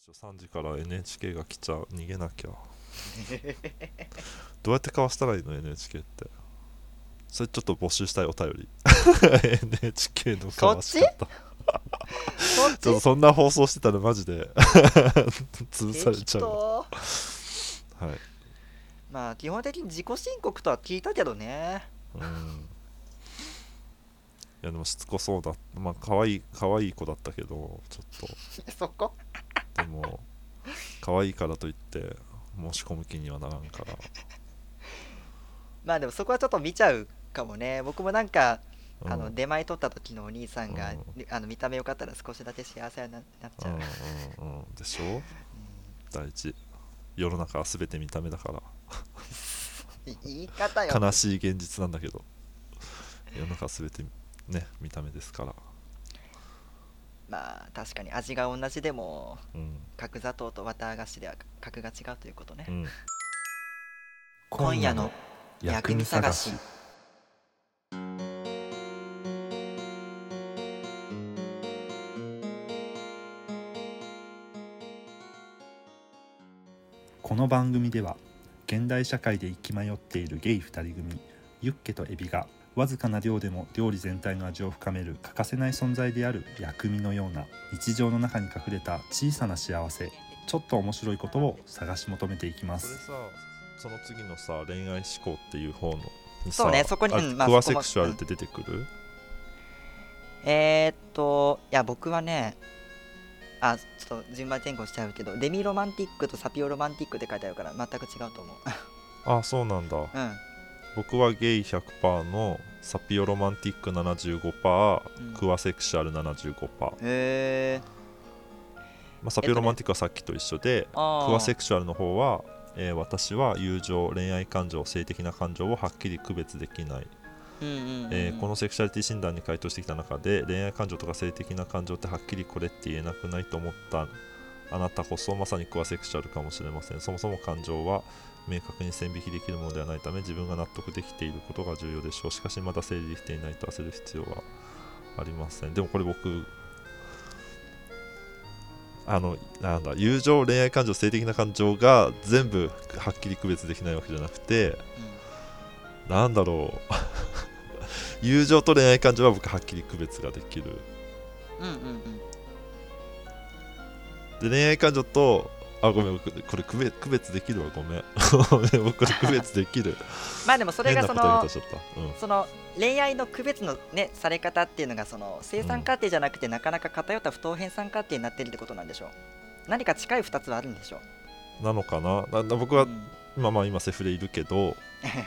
3時から NHK が来ちゃう。逃げなきゃ。どうやって交わしたらいいの NHK って。それちょっと募集したいお便り。NHK の交わし方。 そっちょっとちそんな放送してたらマジで潰されちゃうわ。はい。 まあ基本的に自己申告とは聞いたけどね。 うん。いやでもしつこそうだ。まあ可愛い子だったけど、ちょっそこ。 とでも可愛いからといって申し込む気にはならんから。 まあでもそこはちょっと見ちゃうかもね。僕もなんかうん出前取った時のお兄さんが、 うん見た目良かったら少しだけ幸せになっちゃう。 うんでしょ。大事。世の中は全て見た目だから言い方よ。 悲しい現実なんだけど、世の中は全てね見た目ですから。 まあ確かに味が同じでもうん角砂糖と綿菓子では格が違うということね。 うん。 今夜の薬味探し。 この番組では現代社会で生き迷っているゲイ2人組ユッケとエビがわずかな量でも料理全体の味を深める欠かせない存在である薬味のような日常の中に隠れた小さな幸せ、ちょっと面白いことを探し求めていきますそれさ、その次のさ、恋愛思考っていう方のにさ、 そうね、そこに、 あれうん、まあクアそこも、 セクシュアルって出てくる？ いや僕はね、ちょっと順番前後しちゃうけど、デミロマンティックとサピオロマンティックって書いてあるから全く違うと思う。 あ、そうなんだ。 うん。 僕はゲイ 100% のサピオロマンティック 75%、 うんクアセクシュアル 75%、 へえ。 まあ、サピオロマンティックはさっきと一緒で、クアセクシュアルの方は、私は友情、恋愛感情、性的な感情をはっきり区別できない。このセクシャリティ診断に回答してきた中で、恋愛感情とか性的な感情ってはっきりこれって言えなくないと思ったあなたこそまさにクアセクシャルかもしれません。そもそも感情は明確に線引きできるものではないため、自分が納得できていることが重要でしょう。しかしまだ整理できていないと焦る必要はありません。でもこれ僕、なんだ、友情、恋愛感情、性的な感情が全部はっきり区別できないわけじゃなくて、なんだろう友情と恋愛感情は僕はっきり区別ができる。で、恋愛感情と、ごめん、僕これ区別できるわ、ごめん。僕これ区別できる。 まあでもそれが変な答え方しちゃった。 その恋愛の区別のねされ方っていうのがその正三角形じゃなくてなかなか偏った不等辺三角形になってるってことなんでしょう。何か近い2つはあるんでしょう。 なのかな。僕は今セフレいるけど、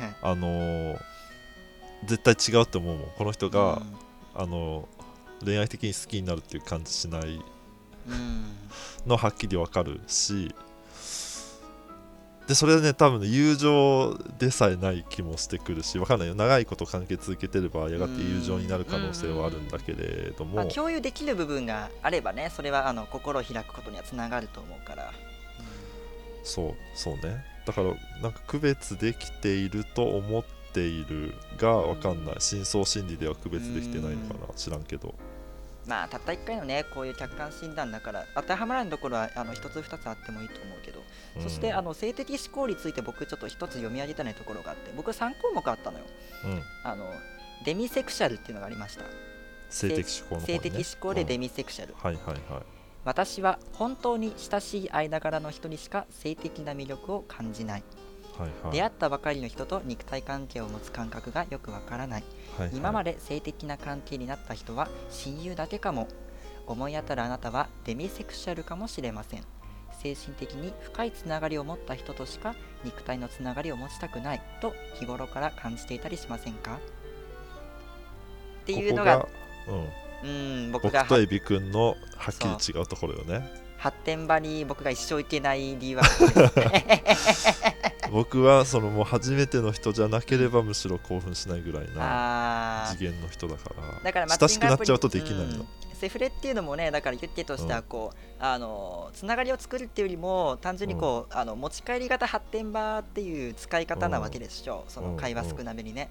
絶対違うって思うもん。この人が、恋愛的に好きになるっていう感じしないのはっきりわかるし、でそれはね、多分ね、友情でさえない気もしてくるし、わかんないよ。長いこと関係続けてればやがて友情になる可能性はあるんだけれども、 共有できる部分があればね、それは心を開くことにはつながると思うから。 そうね。だからなんか区別できていると思っているがわかんない。深層心理では区別できてないのかな、知らんけど。 まあたった1回のねこういう客観診断だから当てはまらないところは1つ2つあってもいいと思うけど、そして性的思考について僕ちょっと1つ読み上げたいところがあって、僕3項目あったのよ。デミセクシャルっていうのがありました。 性的思考の方ね。 性的思考でデミセクシャル、私は本当に親しい間柄の人にしか性的な魅力を感じない、出会ったばかりの人と肉体関係を持つ感覚がよくわからない、今まで性的な関係になった人は親友だけかも、思い当たるあなたはデミセクシャルかもしれません。精神的に深いつながりを持った人としか肉体のつながりを持ちたくないと日頃から感じていたりしませんかっていうのが、 僕とエビくんのはっきり違うところよね。 発展場に僕が一生行けない理由はここですね。 僕はもう初めての人じゃなければむしろ興奮しないぐらいな次元の人だから、 だから親しくなっちゃうとできないの。 セフレっていうのもね、だからユッケとしてはつながりを作るっていうよりも単純に持ち帰り型発展場っていう使い方なわけでしょ。その会話少なめにね、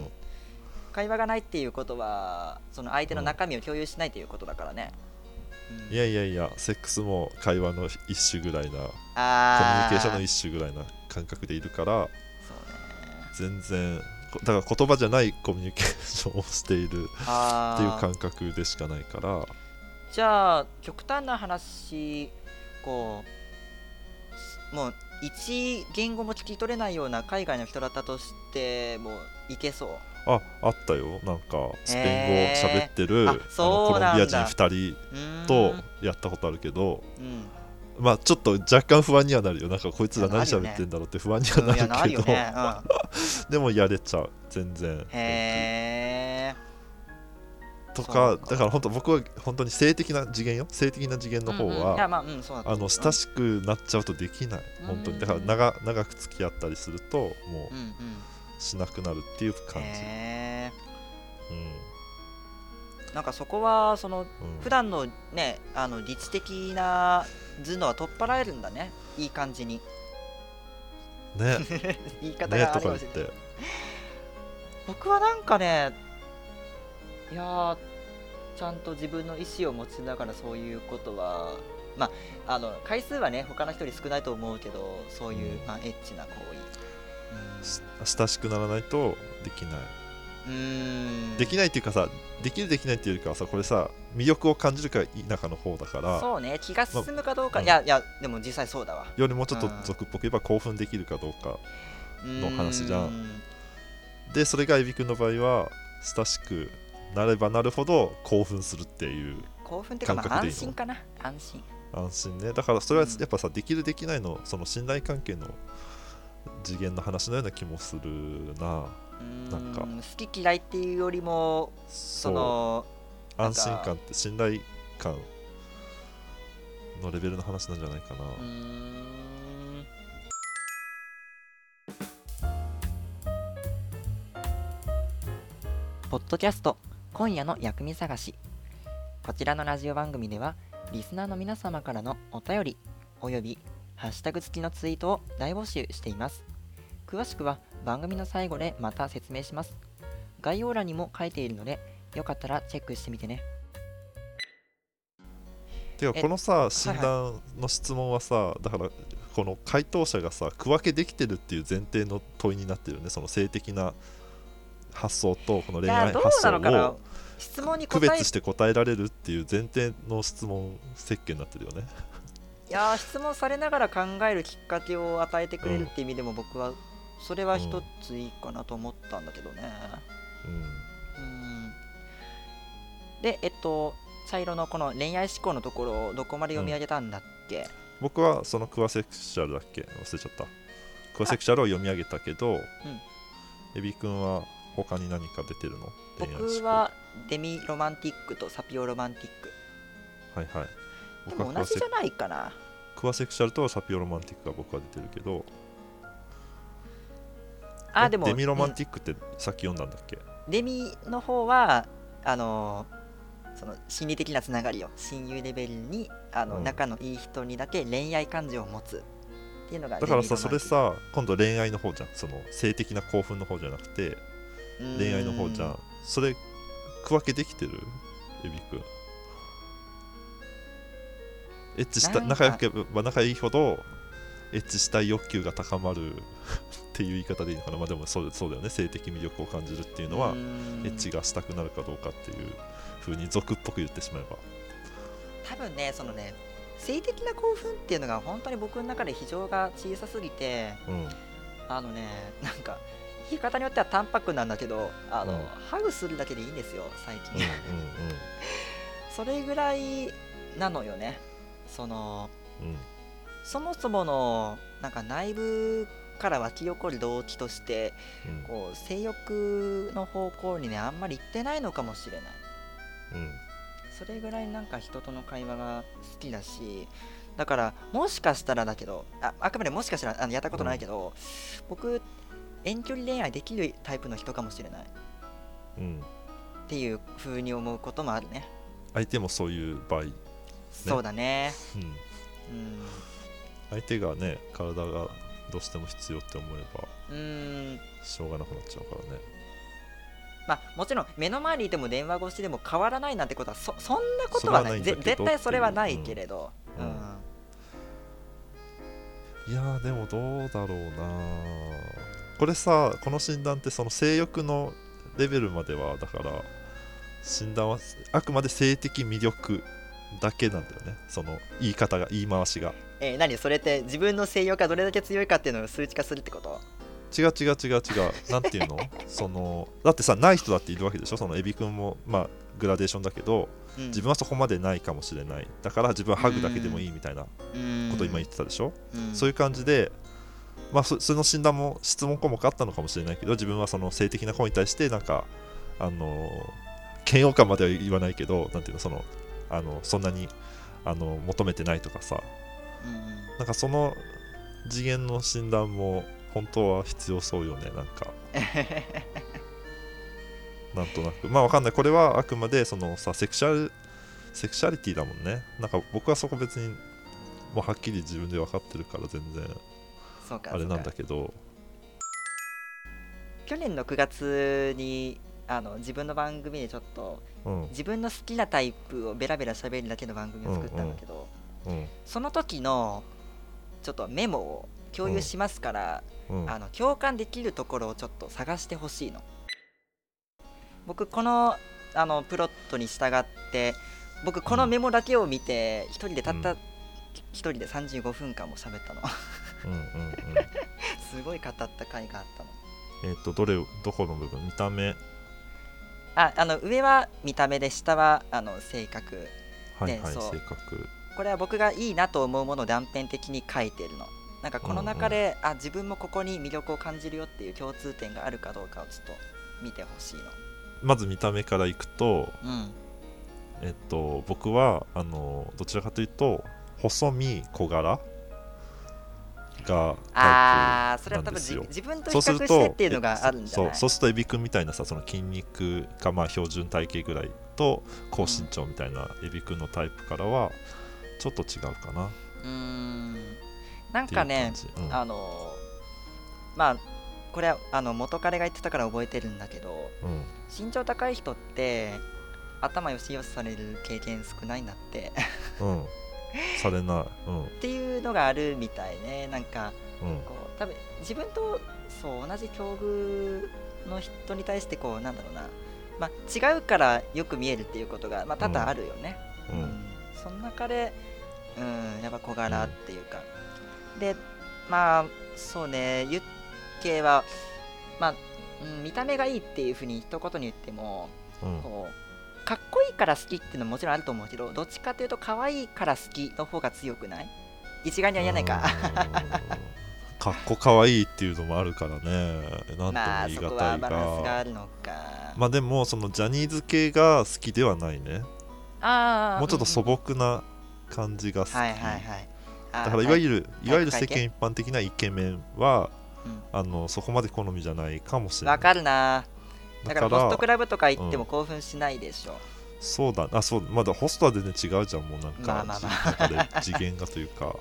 会話がないっていうことはその相手の中身を共有しないということだからね。 いやいやいや、セックスも会話の一種ぐらいな、コミュニケーションの一種ぐらいな感覚でいるから、全然だから言葉じゃないコミュニケーションをしているっていう感覚でしかないから。 じゃあ極端な話、こうもう一言語も聞き取れないような海外の人だったとしてもいけそう。 あったよ、なんかスペイン語喋ってる、コロンビア人2人とやったことあるけど、まあちょっと若干不安にはなるよ。なんかこいつら何喋ってんだろうって不安にはなるけど、でもやれちゃう、全然。とかだから僕は本当に性的な次元の方は親しくなっちゃうとできない、本当に。だから長く付き合ったりするともうしなくなるっていう感じ。 なんかそこはその普段のね、理知的な頭脳は取っ払えるんだね、いい感じにね。 言い方がありまして僕はなんかね、いやちゃんと自分の意思を持ちながらそういうことは、まあ回数はね他の人より少ないと思うけど、そういう、エッチな行為、親しくならないとできない。できないっていうかさ、できるできないっていうよりかはさ、これさ魅力を感じるか否かの方だから。 そうね、気が進むかどうか、いやでも実際そうだわ。 よりもちょっと俗っぽく言えば興奮できるかどうかの話じゃん。でそれがエビ君の場合は親しくなればなるほど興奮するっていう興奮っていうか、安心かな。安心ね。だからそれはやっぱさ、できるできないのその信頼関係の次元の話のような気もするな。なんか好き嫌いっていうよりもその安心感って信頼感のレベルの話なんじゃないかな。 ポッドキャスト今夜の薬味探し。こちらのラジオ番組ではリスナーの皆様からのお便りおよびハッシュタグ付きのツイートを大募集しています。詳しくは番組の最後でまた説明します。概要欄にも書いているのでよかったらチェックしてみてね。 てかこのさ診断の質問はさ、だからこの回答者がさ区分けできてるっていう前提の問いになってるよね。その性的な発想とこの恋愛発想を区別して答えられるっていう前提の質問設計になってるよね。 いや質問されながら考えるきっかけを与えてくれるって意味でも僕はそれは一ついいかなと思ったんだけどね。で茶色のこの恋愛思考のところをどこまで読み上げたんだっけ。 僕はそのクワセクシャルだっけ忘れちゃった。クワセクシャルを読み上げたけど、エビ君は他に何か出てるの？ 僕はデミロマンティックとサピオロマンティック。 はいはい。 でも同じじゃないかな。 クワセクシャルとサピオロマンティックが僕は出てるけど、でもデミロマンティックってさっき読んだんだっけ？ デミの方はその心理的なつながりを親友レベルに仲のいい人にだけ恋愛感情を持つっていうのがだからさ、それさ今度恋愛の方じゃん。その性的な興奮の方じゃなくて恋愛の方じゃん。それ区分けできてる？エビ君エッチした仲良ければ仲いいほどエッチしたい欲求が高まるっていう言い方でいいのかな。まあでもそうだよね。性的魅力を感じるっていうのはエッチがしたくなるかどうかっていう風に俗っぽく言ってしまえば、 多分ねそのね性的な興奮っていうのが本当に僕の中で非常が小さすぎて、なんか言い方によっては淡白なんだけどハグするだけでいいんですよ最近。それぐらいなのよね。そもそものなんか内部から湧き起こる動機として、こう性欲の方向にねあんまり行ってないのかもしれない。それぐらいなんか人との会話が好きだし、だからもしかしたらだけど あくまでもしかしたらやったことないけど、僕遠距離恋愛できるタイプの人かもしれない、っていう風に思うこともあるね。 相手もそういう場合、 そうだね。 相手がね体がどうしても必要って思えばしょうがなくなっちゃうからね。 まあもちろん目の前にいても電話越しでも変わらないなんてことはそんなことはない絶対それはないけれど、 いやでもどうだろうな。これさ、この診断ってその性欲のレベルまではだから診断はあくまで性的魅力だけなんだよね、その言い方が、言い回しが。 何それって自分の性欲がどれだけ強いかっていうのを数値化するってこと？ 違うなんていうのそのだってさ、ない人だっているわけでしょ。そのエビ君もまあグラデーションだけど、自分はそこまでないかもしれない、だから自分はハグだけでもいいみたいなことを今言ってたでしょ。そういう感じで、まあその診断も質問項目あったのかもしれないけど、自分はその性的な行為に対してなんか嫌悪感までは言わないけど、なんていうの、そのそんなに求めてないとかさ、なんかその次元の診断も本当は必要そうよね、なんかなんとなく、まあわかんない、これはあくまでそのさセクシャリティだもんね。なんか僕はそこ別にもうはっきり自分で分かってるから全然あれなんだけど、 去年の9月に自分の番組でちょっと、自分の好きなタイプをベラベラ喋るだけの番組を作ったんだけど、その時のちょっとメモを共有しますから、共感できるところをちょっと探してほしいの。僕このプロットに従って僕このメモだけを見て一人でたった一人で35分間も喋ったのすごい語った回があったの。 どこの部分？見た目？ 上は見た目で下は性格、 性格。 これは僕がいいなと思うものを断片的に書いてるの。なんかこの中で、自分もここに魅力を感じるよっていう共通点があるかどうかをちょっと見てほしいの。 まず見た目からいくと、僕はどちらかというと細身小柄がタイプなんですよ。 それは多分自分と比較してっていうのがあるんじゃない？ そうするとエビ君みたいなさ、その筋肉がまあ標準体型ぐらいと高身長みたいなエビ君のタイプからはちょっと違うかな。 なんかね、まあこれは元彼が言ってたから覚えてるんだけど、身長高い人って頭よしよしされる経験少ないんだってされない、 っていうのがあるみたいね。なんか、こう多分自分とそう同じ境遇の人に対してこうなんだろうな、まあ違うからよく見えるっていうことがまあ多々あるよね。その中でやっぱ小柄っていうか、でまあそうね、ユッケはまあ、見た目がいいっていうふうに一言に言っても、こうかっこいいから好きっていうのももちろんあると思うけど、どっちかというと可愛いから好きの方が強くない？一概には言えないかかっこかわいいっていうのもあるからね、なんとも言い難いが、 そこはバランスがあるのか。 まあでもそのジャニーズ系が好きではないね。もうちょっと素朴な感じが好き、だからいわゆる世間一般的なイケメンは、そこまで好みじゃないかもしれない。 わかるな。だからホストクラブとか行っても興奮しないでしょ。 そうだ、まだホストは全然違うじゃん、もうなんか、次元がというか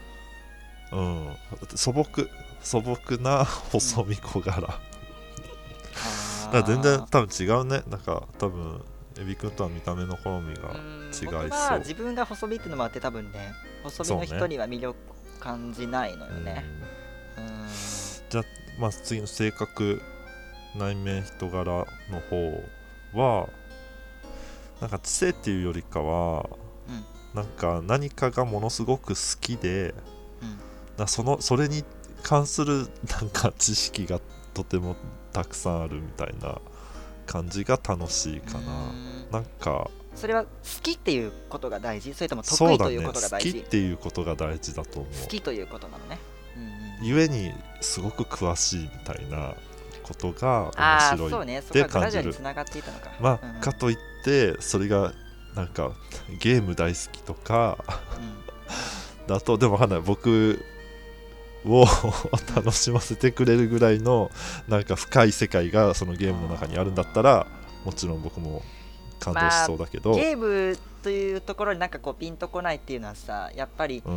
素朴な細身小柄だから全然多分違うね。なんか多分エビ君とは見た目の好みが違いそう。 僕は自分が細身っていうのもあって多分ね、細身の人には魅力感じないのよね。 じゃあ、まあ、次の性格内面人柄の方はなんか知性っていうよりかは、なんか何かがものすごく好きで、それに関するなんか知識がとてもたくさんあるみたいな感じが楽しいかな。なんかそれは好きっていうことが大事？それとも得意ということが大事？ 好きっていうことが大事だと思う。 好きということなのね。 ゆえにすごく詳しいみたいなことが面白いって感じる。まあかといってそれがなんかゲーム大好きとかだと、でもわかんない、僕を楽しませてくれるぐらいのなんか深い世界がそのゲームの中にあるんだったらもちろん僕も感動しそうだけど、 ゲームというところになんかこうピンとこないっていうのはさ、やっぱり、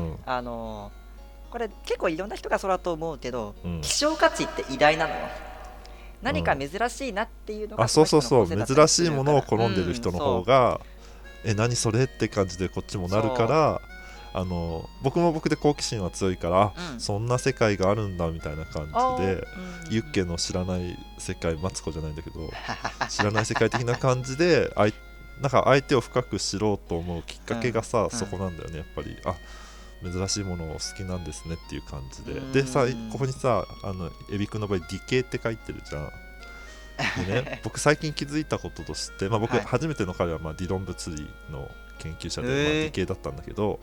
これ結構いろんな人がそうだと思うけど、希少価値って偉大なのよ。 何か珍しいなっていうのが、 そう珍しいものを好んでる人の方が、何それって感じでこっちもなるから、僕も僕で好奇心は強いから、そんな世界があるんだみたいな感じで、ユッケの知らない世界、マツコじゃないんだけど知らない世界的な感じでなんか相手を深く知ろうと思うきっかけがさ、そこなんだよねやっぱり。珍しいものを好きなんですねっていう感じで、でさ、ここにさエビ君の場合ディケイって書いてるじゃん。でね、僕最近気づいたこととして、僕初めての彼は理論物理の研究者で、理系だったんだけど、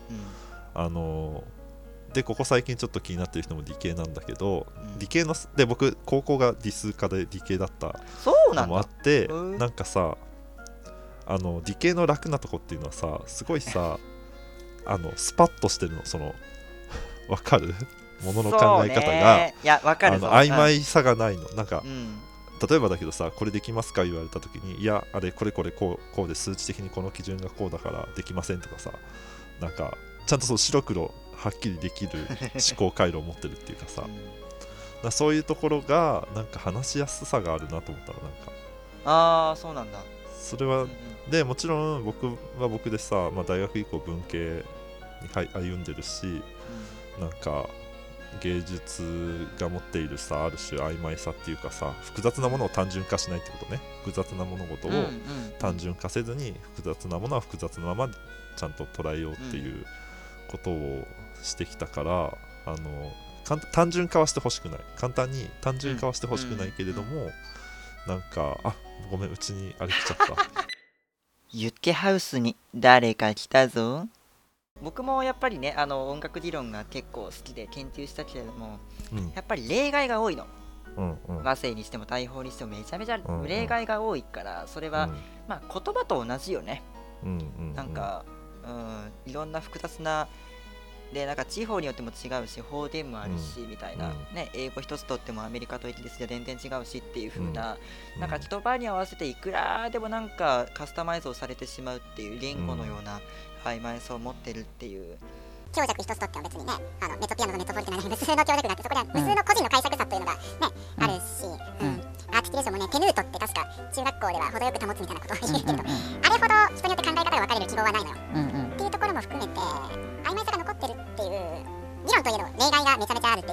でここ最近ちょっと気になってる人も理系なんだけど、理系ので僕高校が理数科で理系だったのもあって、なんかさ理系の楽なとこっていうのはさ、すごいさスパッとしてるの、分かるものの考え方が、曖昧さがないの。なんか、例えばだけどさ、これできますか言われた時に、いやあれこれこうで数値的にこの基準がこうだからできませんとかさ、なんかちゃんと白黒はっきりできる思考回路を持ってるっていうかさ、そういうところがなんか話しやすさがあるなと思ったら、なんかそうなんだ。 それは、でもちろん僕は僕でさ、大学以降文系に歩んでるし、なんか芸術が持っているさ、ある種曖昧さっていうかさ、複雑なものを単純化しないってことね。複雑な物事を単純化せずに、複雑なものは複雑なままちゃんと捉えようっていうことをしてきたから、単純化はしてほしくない、簡単に単純化はしてほしくないけれども、なんかごめん、うちにあれ来ちゃったユッケハウスに誰か来たぞ。僕もやっぱりね、音楽理論が結構好きで研究したけれども、やっぱり例外が多いの。和声にしても大法にしてもめちゃめちゃ例外が多いから、それは、言葉と同じよね。なんか、いろんな複雑なで、なんか地方によっても違うし、方言もあるし、みたいな、ね、英語一つとってもアメリカとイギリスで全然違うしっていう風な、なんか言葉に合わせていくらでもなんかカスタマイズをされてしまうっていう言語のような曖昧さを持ってるっていう。 強弱一つとっても別にね、メゾピアノとメトポリタンの無数の強弱があって、そこでは無数の個人の解釈差というのがね、あるし、アーティキュレーションもね、テヌートって確か中学校では程よく保つみたいなことを言うけれど、あれほど人によって考え方が分かれる希望はないのよ、っていうところも含めて曖昧さが残ってるっていう、理論といえど例外がめちゃめちゃあるっていう、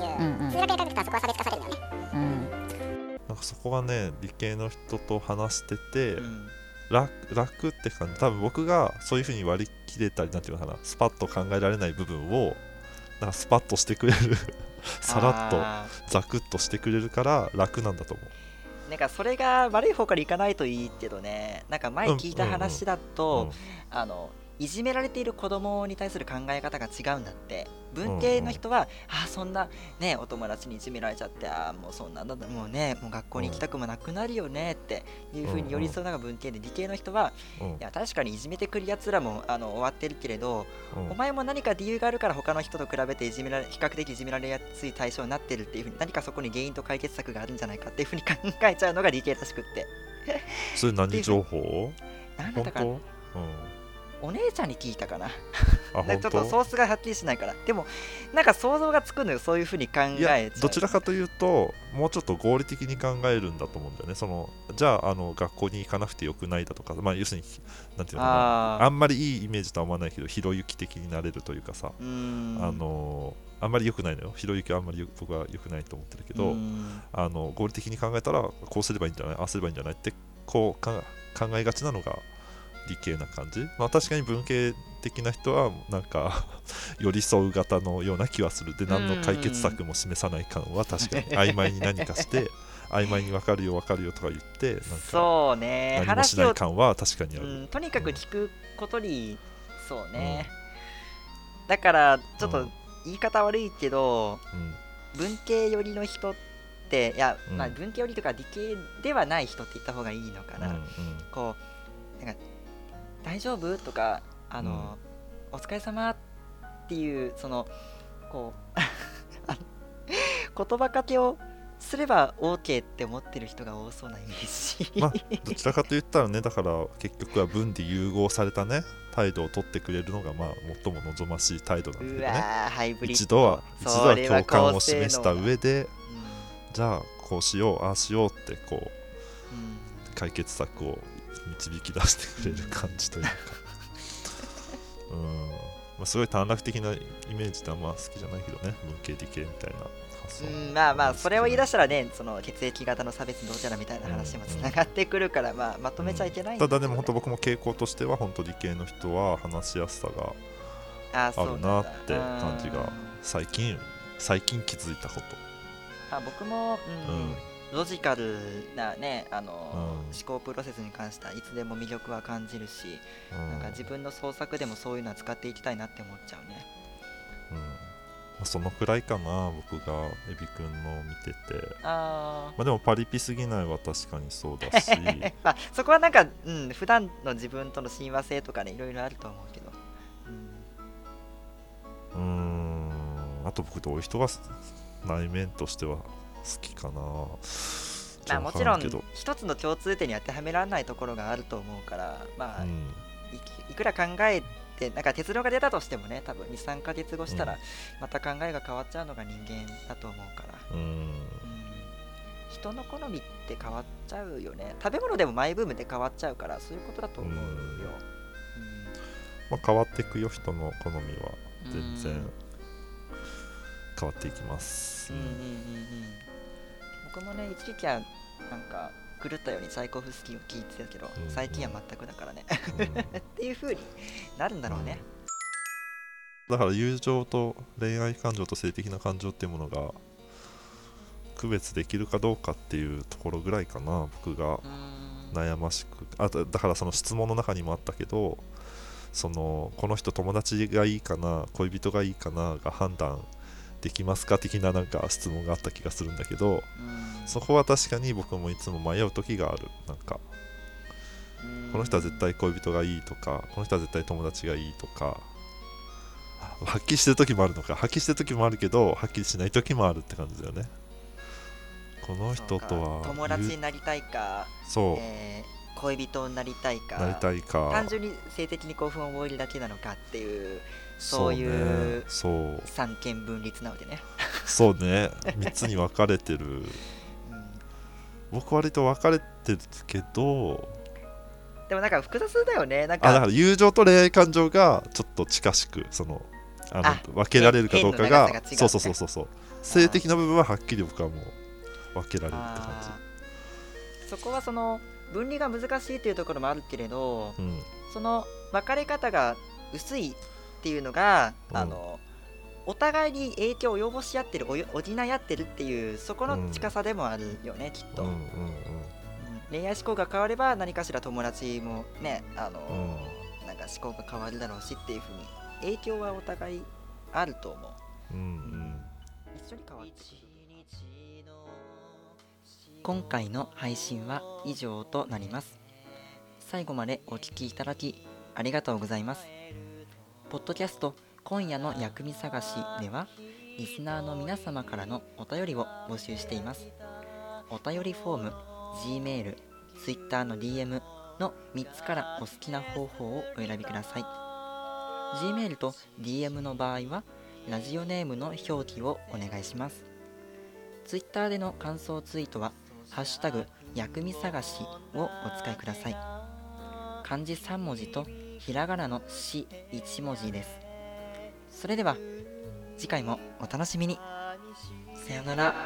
数学や科学とはそこは差別化されるんだよね。 なんかそこがね、理系の人と話してて、楽って感じ。多分僕がそういう風に割り切れたり、なんていうのかな、スパッと考えられない部分をなんかスパッとしてくれるさらっとザクッとしてくれるから楽なんだと思う。 なんかそれが悪い方からいかないといいけどね。なんか前聞いた話だと、いじめられている子供に対する考え方が違うんだって。文系の人は、そんなね、お友達にいじめられちゃって、もうそんなんだ、もうね、もう学校に行きたくもなくなるよねっていう風に寄り添うのが文系で、理系の人は、いや確かにいじめてくるやつらも終わってるけれど、お前も何か理由があるから他の人と比べて比較的いじめられやすい対象になってるっていう風に、何かそこに原因と解決策があるんじゃないかっていう風に考えちゃうのが理系らしくってそれ何情報？ なんだったかな、お姉ちゃんに聞いたかなちょっとソースがはっきりしないから。でもなんか想像がつくのよ、そういう風に考えちゃう。 どちらかというともうちょっと合理的に考えるんだと思うんだよね。じゃあ学校に行かなくてよくないだとか、要するになんていうのかな、あんまりいいイメージとは思わないけど、ひろゆき的になれるというかさ、あんまり良くないのよ。ひろゆきはあんまり僕は良くないと思ってるけど、合理的に考えたらこうすればいいんじゃない、ああすればいいんじゃないってこう考えがちなのが理系な感じ。確かに文系的な人はなんか寄り添う型のような気はする。で、何の解決策も示さない感は確かに曖昧に何かして曖昧に分かるよ分かるよとか言って、なんかそうね、 何もしない感は確かにある。 とにかく聞くことに、そうね、だからちょっと言い方悪いけど、文系寄りの人って、いや、文系寄りとか理系ではない人って言った方がいいのかな。こうなんか大丈夫とかお疲れ様っていう、こう言葉かけをすれば OK って思ってる人が多そうなイメージどちらかと言ったらね、だから結局は文で融合されたね態度を取ってくれるのが最も望ましい態度なんだけどね。一度は共感を示した上で、じゃあこうしようああしようってこう、解決策を導き出してくれる感じというかすごい短絡的なイメージであんま好きじゃないけどね、文系理系みたいな発想。 まあそれを言い出したらね、その血液型の差別どうちゃらみたいな話もつながってくるから、まとめちゃいけないんだけどね。 ただでも本当僕も傾向としては本当理系の人は話しやすさがあるなって感じが最近気づいたこと。 僕も、ロジカルなね、思考プロセスに関してはいつでも魅力は感じるし、なんか自分の創作でもそういうのは使っていきたいなって思っちゃうね。 そのくらいかな、僕がエビくんの見てて。でもパリピすぎないは確かにそうだしそこはなんか、普段の自分との親和性とかね、いろいろあると思うけど。 あと僕どういう人が内面としては好きかな。 もちろん一つの共通点に当てはめられないところがあると思うから、いくら考えてなんか結論が出たとしてもね、多分 2,3 ヶ月後したらまた考えが変わっちゃうのが人間だと思うから、人の好みって変わっちゃうよね。食べ物でもマイブームで変わっちゃうから、そういうことだと思うよ。 変わっていくよ、人の好みは全然変わっていきます。 僕もね、一時期はなんか狂ったようにサイコフスキーを聞いてたけど、最近は全くだからねっていう風になるんだろうね。 だから友情と恋愛感情と性的な感情っていうものが区別できるかどうかっていうところぐらいかな、僕が悩ましく。だからその質問の中にもあったけど、この人友達がいいかな恋人がいいかなが判断できますか的ななんか質問があった気がするんだけど、そこは確かに僕もいつも迷う時がある。なんかこの人は絶対恋人がいいとか、この人は絶対友達がいいとか、はっきりしてる時もあるのか、はっきりしてる時もあるけどはっきりしない時もあるって感じだよね。この人とは友達になりたいか、恋人になりたいか、単純に性的に興奮を覚えるだけなのかっていう、そういう三権分立なのでね。 そうね、3つに分かれてる。僕割と分かれてるけど、 でもなんか複雑だよね。だから友情と恋愛感情がちょっと近しく分けられるかどうかが、そう性的な部分ははっきり僕はもう分けられるって感じ。そこはその分離が難しいというところもあるけれど、その分かれ方が薄いっていうのが、お互いに影響を及ぼし合ってる、補い合ってるっていう、そこの近さでもあるよね、きっと。恋愛思考が変われば何かしら友達もね、なんか思考が変わるだろうしっていうふうに影響はお互いあると思う。一緒に変わってくる。今回の配信は以上となります。最後までお聞きいただきありがとうございます。ポッドキャスト今夜の薬味探しでは、リスナーの皆様からのお便りを募集しています。お便りフォーム、Gmail、Twitter の DM の3つからお好きな方法をお選びください。Gmail と DM の場合はラジオネームの表記をお願いします。Twitter での感想ツイートはハッシュタグ薬味探しをお使いください。漢字3文字とひらがなのし1文字です。それでは次回もお楽しみに。さよなら。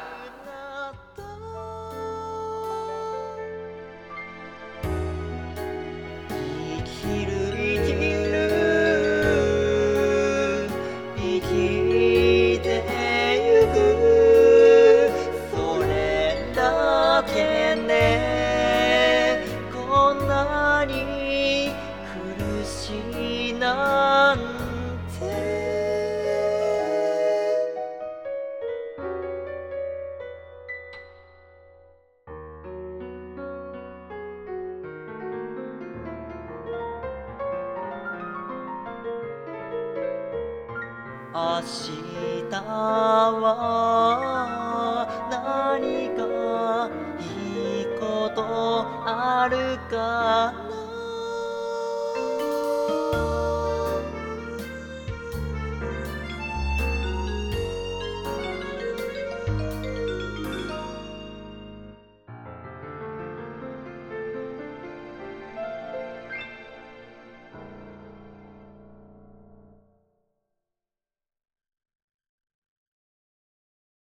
明日は何かいいことあるかな。